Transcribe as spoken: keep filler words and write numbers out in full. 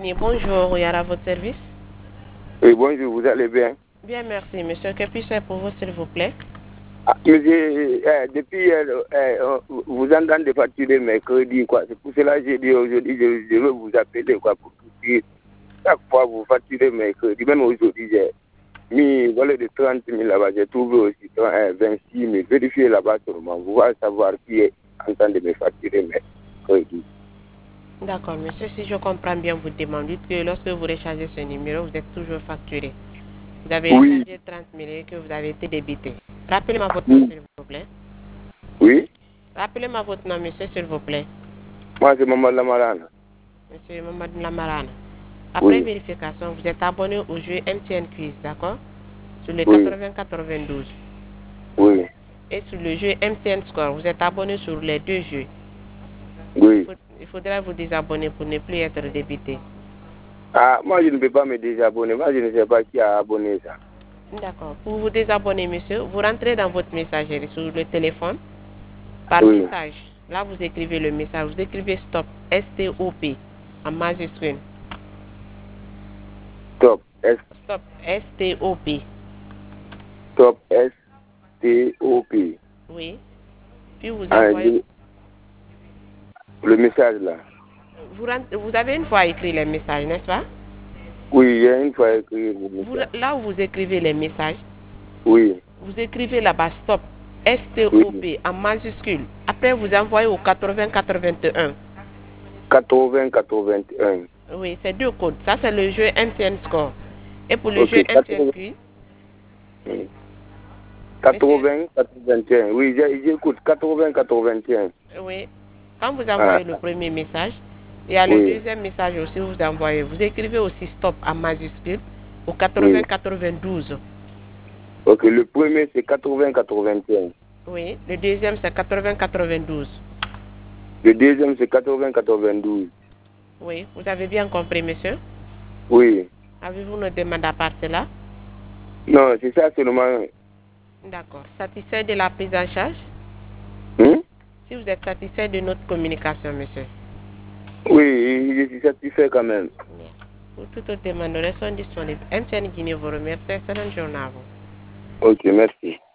Guinée, bonjour, Yara, à votre service. Oui, bonjour, vous allez bien? Bien, merci, monsieur. Que puis-je faire pour vous, s'il vous plaît? Ah, monsieur, eh, depuis, euh, eh, vous entendez facturer mercredi, quoi. C'est pour cela que j'ai dit aujourd'hui, je, je veux vous appeler, quoi, pour que chaque fois vous facturez mercredi. Même aujourd'hui, j'ai mis, voilà, de trente mille là-bas, j'ai trouvé aussi vingt-six mille. Vérifiez là-bas seulement, vous allez savoir qui est en train de me facturer mercredi. D'accord, monsieur, si je comprends bien vous demande, dites que lorsque vous rechargez ce numéro, vous êtes toujours facturé. Vous avez Oui. rechargé trente mille et que vous avez été débité. Rappelez-moi votre nom, Oui. s'il vous plaît. Oui. Rappelez-moi votre nom, monsieur, s'il vous plaît. Moi, c'est Maman Lamarana. Monsieur Mamadou Lamarana. Après Oui. vérification, vous êtes abonné au jeu M T N Quiz, d'accord? Sur le Oui. quatre-vingts quatre-vingt-douze. Oui. Et sur le jeu M T N Score, vous êtes abonné sur les deux jeux. Oui. Il, faut, il faudra vous désabonner pour ne plus être débité. Ah, moi, je ne peux pas me désabonner. Moi, je ne sais pas qui a abonné ça. D'accord. Pour vous désabonner, monsieur, vous rentrez dans votre messagerie sur le téléphone par Oui. message. Là, vous écrivez le message. Vous écrivez stop, S T O P, en majuscule. Stop, S. Stop, S T O P. Stop, S T O P. Oui. Puis vous Ah, envoyez. le message là. Vous, rentrez, vous avez une fois écrit les messages, n'est-ce pas? Oui, il y a une fois écrit le Vous, message. là où vous écrivez les messages, Oui. vous écrivez là-bas stop, S T O P, oui. en majuscule. Après, vous envoyez au quatre-vingts quatre-vingt-un. quatre-vingts quatre-vingt-un. Oui, c'est deux codes. Ça, c'est le jeu M T N Score. Et pour le Ok, jeu M T N Quiz, quatre-vingts quatre-vingt-un. Oui, j'écoute. quatre-vingts quatre-vingt-un. oui, quand vous envoyez ah. le premier message, il y a oui. le deuxième message aussi, vous envoyez. Vous écrivez aussi stop en majuscule au quatre-vingts quatre-vingt-douze. Ok, le premier c'est quatre-vingts quatre-vingt-un. Oui, le deuxième c'est quatre-vingts quatre-vingt-douze. Le deuxième c'est quatre-vingts quatre-vingt-douze. Oui, vous avez bien compris, monsieur? Oui. Avez-vous une demande à part cela? Non, c'est ça seulement. D'accord. Satisfait de la prise en charge? Hmm? Si vous êtes satisfait de notre communication, monsieur. Oui, je suis satisfait quand même. Merci. Pour toute autre demande, nous restons disponibles. M T N Guinée vous remercie. Excellente journée à vous. Ok, merci.